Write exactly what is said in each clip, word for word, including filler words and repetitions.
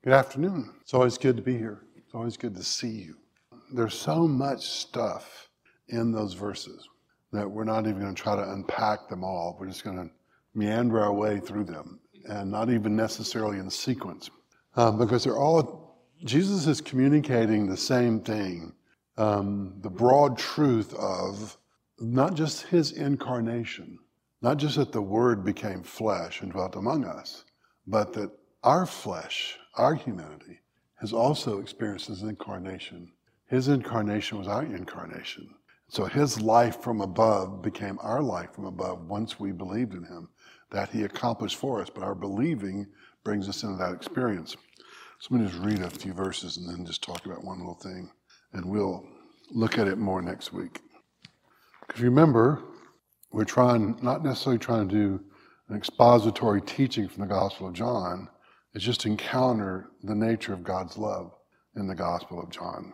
Good afternoon. It's always good to be here. It's always good to see you. There's so much stuff in those verses that we're not even going to try to unpack them all. We're just going to meander our way through them, and not even necessarily in sequence, uh, because they're all, Jesus is communicating the same thing, um, the broad truth of not just his incarnation, not just that the Word became flesh and dwelt among us, but that our flesh, our humanity, has also experienced his incarnation. His incarnation was our incarnation. So his life from above became our life from above once we believed in him. That he accomplished for us, but our believing brings us into that experience. So let me just read a few verses and then just talk about one little thing, and we'll look at it more next week. Because remember, we're trying, not necessarily trying to do an expository teaching from the Gospel of John. It's just encounter the nature of God's love in the Gospel of John.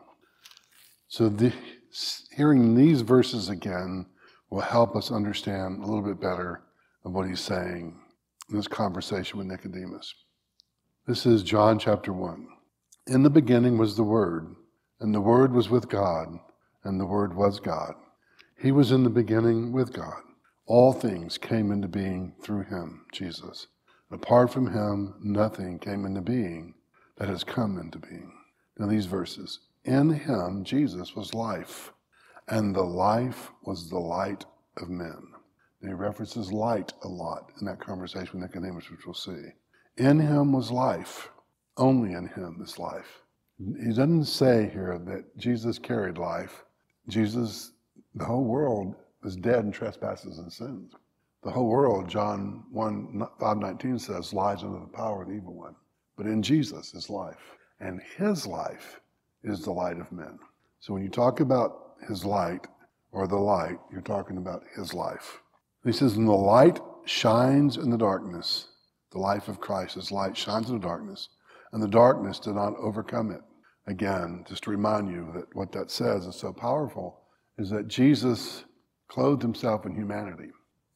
So the, hearing these verses again will help us understand a little bit better of what he's saying in this conversation with Nicodemus. This is John chapter one. In the beginning was the Word, and the Word was with God, and the Word was God. He was in the beginning with God. All things came into being through him, Jesus. Apart from him, nothing came into being that has come into being. Now these verses. In him, Jesus, was life, and the life was the light of men. And he references light a lot in that conversation with Nicodemus, which we'll see. In him was life. Only in him is life. He doesn't say here that Jesus carried life. Jesus, the whole world is dead in trespasses and sins. The whole world, John one, five nineteen says, lies under the power of the evil one. But in Jesus is life. And his life is the light of men. So when you talk about his light or the light, you're talking about his life. He says, and the light shines in the darkness. The life of Christ, his light shines in the darkness, and the darkness did not overcome it. Again, just to remind you that what that says is so powerful, is that Jesus clothed himself in humanity.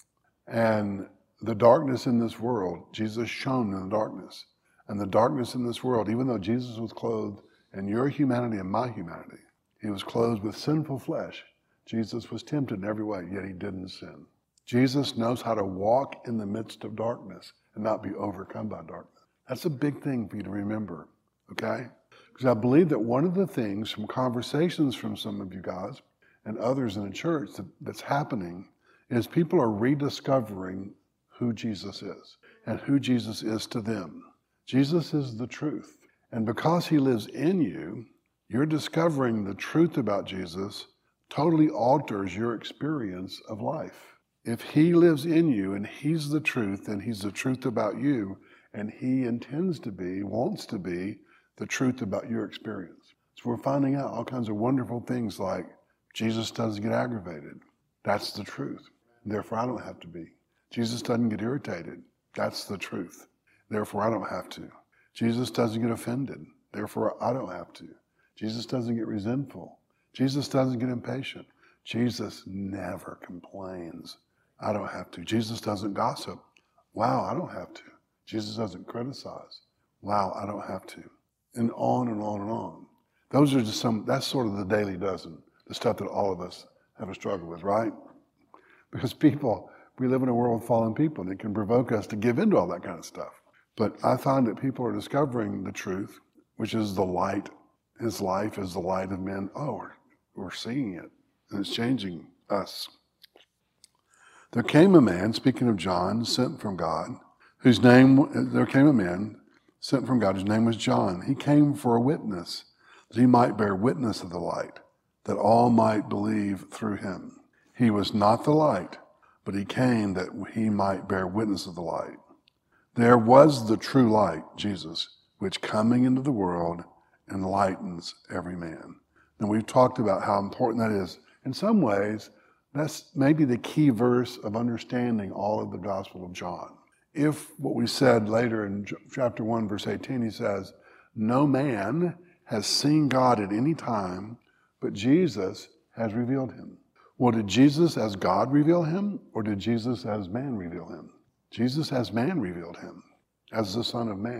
And the darkness in this world, Jesus shone in the darkness. And the darkness in this world, even though Jesus was clothed in your humanity and my humanity, he was clothed with sinful flesh. Jesus was tempted in every way, yet he didn't sin. Jesus knows how to walk in the midst of darkness and not be overcome by darkness. That's a big thing for you to remember, okay? Because I believe that one of the things from conversations from some of you guys and others in the church that, that's happening is people are rediscovering who Jesus is and who Jesus is to them. Jesus is the truth. And because he lives in you, you're discovering the truth about Jesus totally alters your experience of life. If he lives in you and he's the truth and he's the truth about you, and he intends to be, wants to be, the truth about your experience. So we're finding out all kinds of wonderful things like Jesus doesn't get aggravated. That's the truth. Therefore, I don't have to be. Jesus doesn't get irritated. That's the truth. Therefore, I don't have to. Jesus doesn't get offended. Therefore, I don't have to. Jesus doesn't get resentful. Jesus doesn't get impatient. Jesus never complains. I don't have to. Jesus doesn't gossip. Wow, I don't have to. Jesus doesn't criticize. Wow, I don't have to. And on and on and on. Those are just some, that's sort of the daily dozen, the stuff that all of us have a struggle with, right? Because people, we live in a world of fallen people, and it can provoke us to give into all that kind of stuff. But I find that people are discovering the truth, which is the light. His life is the light of men. Oh, we're, we're seeing it, and it's changing us. There came a man, speaking of John, sent from God, whose name, there came a man sent from God, whose name was John. He came for a witness, that he might bear witness of the light, that all might believe through him. He was not the light, but he came that he might bear witness of the light. There was the true light, Jesus, which coming into the world enlightens every man. And we've talked about how important that is. In some ways, that's maybe the key verse of understanding all of the Gospel of John. If what we said later in chapter one, verse eighteen, he says, no man has seen God at any time, but Jesus has revealed him. Well, did Jesus as God reveal him, or did Jesus as man reveal him? Jesus as man revealed him, as the Son of Man.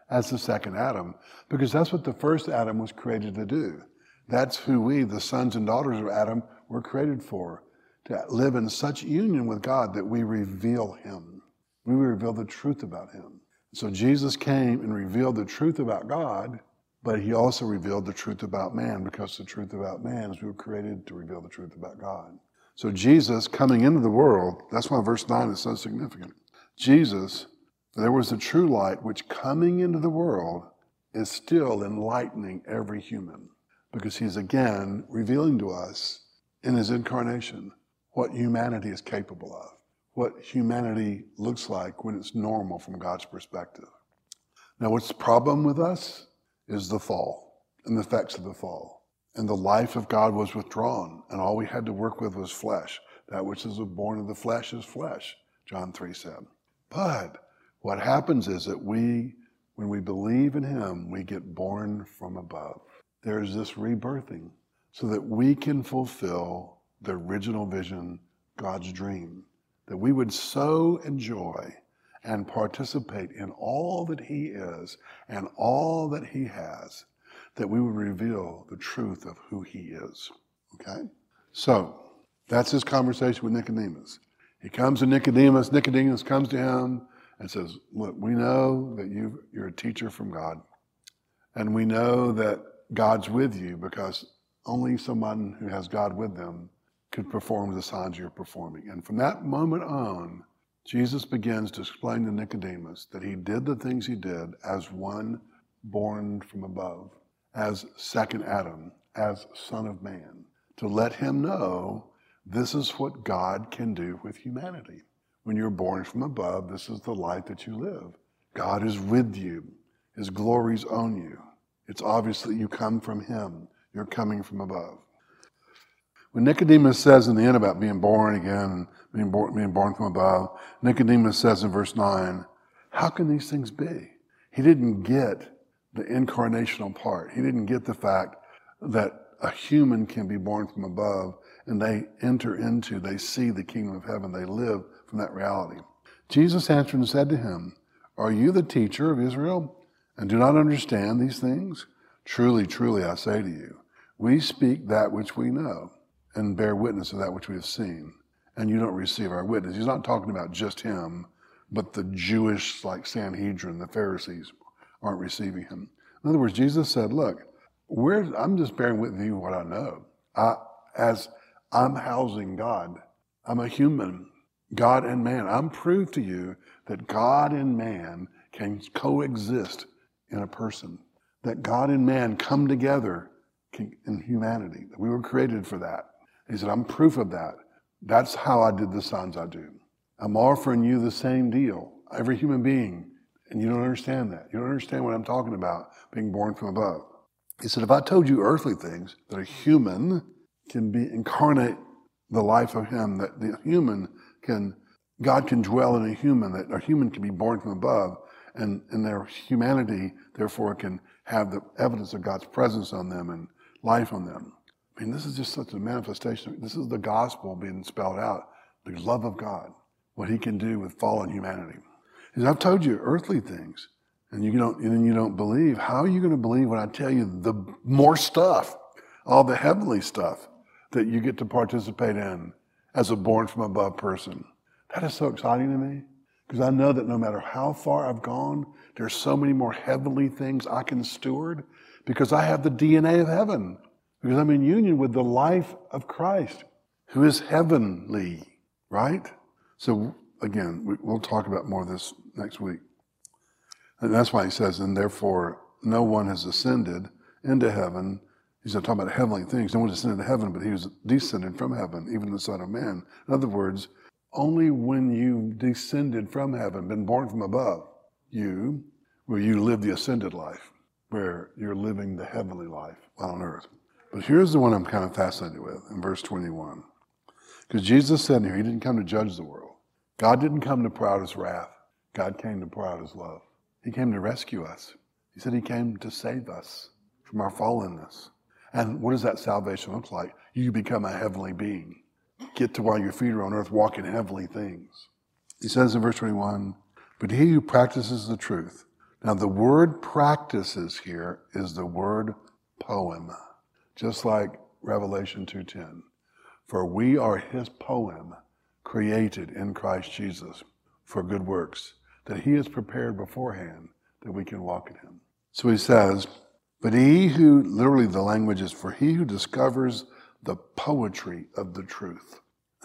as the second Adam, because that's what the first Adam was created to do. That's who we, the sons and daughters of Adam, were created for, to live in such union with God that we reveal him. We reveal the truth about him. So Jesus came and revealed the truth about God, but he also revealed the truth about man, because the truth about man is we were created to reveal the truth about God. So Jesus coming into the world, that's why verse nine is so significant. Jesus, there was the true light, which coming into the world is still enlightening every human, because he's again revealing to us in his incarnation what humanity is capable of, what humanity looks like when it's normal from God's perspective. Now, what's the problem with us is the fall and the effects of the fall. And the life of God was withdrawn, and all we had to work with was flesh. That which is born of the flesh is flesh, John three said. But what happens is that we, when we believe in him, we get born from above. There's this rebirthing so that we can fulfill the original vision, God's dream, that we would so enjoy and participate in all that he is and all that he has, that we would reveal the truth of who he is. Okay? So, that's his conversation with Nicodemus. He comes to Nicodemus, Nicodemus comes to him and says, look, we know that you, you're a teacher from God, and we know that God's with you because only someone who has God with them could perform the signs you're performing. And from that moment on, Jesus begins to explain to Nicodemus that he did the things he did as one born from above, as second Adam, as Son of Man, to let him know this is what God can do with humanity. When you're born from above, this is the life that you live. God is with you. His glory's on you. It's obvious that you come from him. You're coming from above. When Nicodemus says in the end about being born again, being born, being born from above, Nicodemus says in verse nine, how can these things be? He didn't get the incarnational part. He didn't get the fact that a human can be born from above and they enter into, they see the kingdom of heaven. They live from that reality. Jesus answered and said to him, are you the teacher of Israel and do not understand these things? Truly, truly, I say to you, we speak that which we know and bear witness of that which we have seen, and you don't receive our witness. He's not talking about just him, but the Jewish, like Sanhedrin, the Pharisees, aren't receiving him. In other words, Jesus said, look, we're, I'm just bearing with you what I know. I, as I'm housing God, I'm a human, God and man. I'm proof to you that God and man can coexist in a person, that God and man come together in humanity, that we were created for that. He said, I'm proof of that. That's how I did the signs I do. I'm offering you the same deal, every human being, and you don't understand that. You don't understand what I'm talking about, being born from above. He said, if I told you earthly things, that a human can be incarnate the life of him, that the human can, God can dwell in a human, that a human can be born from above, and, and their humanity, therefore, can have the evidence of God's presence on them and life on them. I mean, this is just such a manifestation. This is the gospel being spelled out, the love of God, what he can do with fallen humanity. He said, I've told you earthly things, and you don't, and you don't believe. How are you going to believe when I tell you the more stuff, all the heavenly stuff that you get to participate in as a born from above person? That is so exciting to me, because I know that no matter how far I've gone, there's so many more heavenly things I can steward, because I have the D N A of heaven, because I'm in union with the life of Christ, who is heavenly, right? So again, we'll talk about more of this next week. And that's why he says, and therefore no one has ascended into heaven. He's not talking about heavenly things. No one has ascended to heaven, but he was descended from heaven, even the Son of Man. In other words, only when you descended from heaven, been born from above, you, will you live the ascended life, where you're living the heavenly life on earth. But here's the one I'm kind of fascinated with in verse twenty-one. Because Jesus said here, he didn't come to judge the world. God didn't come to pour out his wrath. God came to pour out his love. He came to rescue us. He said he came to save us from our fallenness. And what does that salvation look like? You become a heavenly being. Get to while your feet are on earth, walk in heavenly things. He says in verse twenty-one, but he who practices the truth Now the word practices here is the word poem, just like Revelation two ten. For we are his poem, created in Christ Jesus for good works, that he has prepared beforehand that we can walk in him. So he says, but he who, literally the language is, for he who discovers the poetry of the truth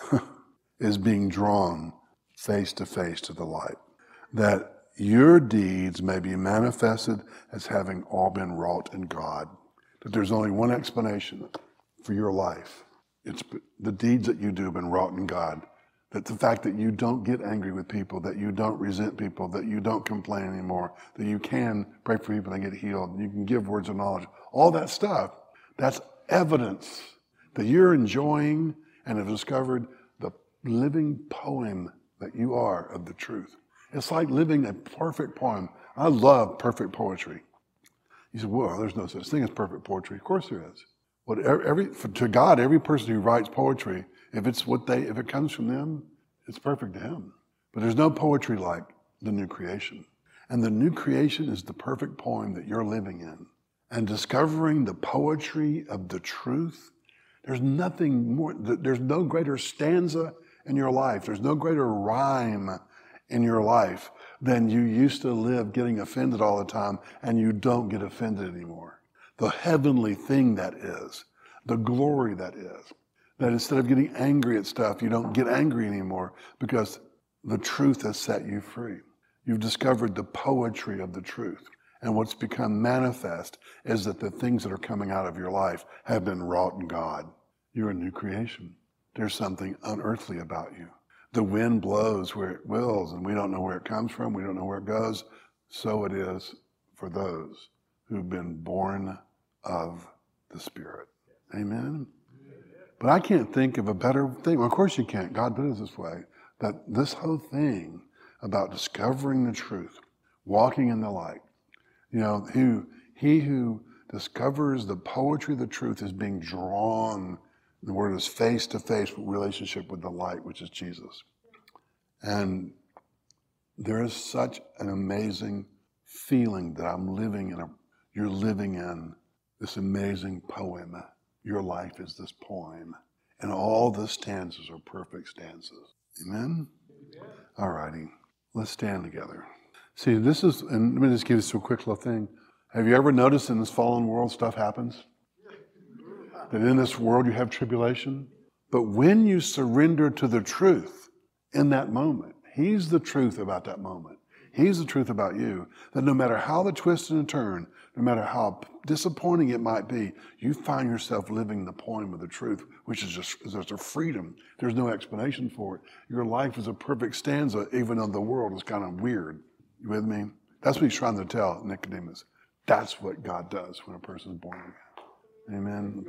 is being drawn face to face to the light, that your deeds may be manifested as having all been wrought in God. That there's only one explanation for your life. It's the deeds that you do have been wrought in God. That the fact that you don't get angry with people, that you don't resent people, that you don't complain anymore, that you can pray for people and get healed, you can give words of knowledge, all that stuff, that's evidence that you're enjoying and have discovered the living poem that you are of the truth. It's like living a perfect poem. I love perfect poetry. You say, well, there's no such thing as perfect poetry. Of course there is. What every, for, to God, every person who writes poetry, if it's what they, if it comes from them, it's perfect to him. But there's no poetry like the new creation. And the new creation is the perfect poem that you're living in. And discovering the poetry of the truth, there's nothing more, there's no greater stanza in your life. There's no greater rhyme in your life than you used to live getting offended all the time, and you don't get offended anymore. The heavenly thing that is, the glory that is, that instead of getting angry at stuff, you don't get angry anymore because the truth has set you free. You've discovered the poetry of the truth. And what's become manifest is that the things that are coming out of your life have been wrought in God. You're a new creation. There's something unearthly about you. The wind blows where it wills, and we don't know where it comes from. We don't know where it goes. So it is for those who've been born of the Spirit. Amen? But I can't think of a better thing. Well, of course you can't. God did it this way. That this whole thing about discovering the truth, walking in the light, you know, who, he who discovers the poetry of the truth is being drawn, the word is face-to-face relationship with the light, which is Jesus. And there is such an amazing feeling that I'm living in a, you're living in this amazing poem. Your life is this poem. And all the stanzas are perfect stanzas. Amen? Amen. All righty. Let's stand together. See, this is, and let me just give you a quick little thing. Have you ever noticed in this fallen world stuff happens? That in this world you have tribulation? But when you surrender to the truth in that moment, he's the truth about that moment. He's the truth about you. That no matter how the twist and the turn, no matter how disappointing it might be, you find yourself living the poem of the truth, which is just, there's a freedom. There's no explanation for it. Your life is a perfect stanza, even though the world is kind of weird. You with me? That's what he's trying to tell Nicodemus. That's what God does when a person is born again. Amen.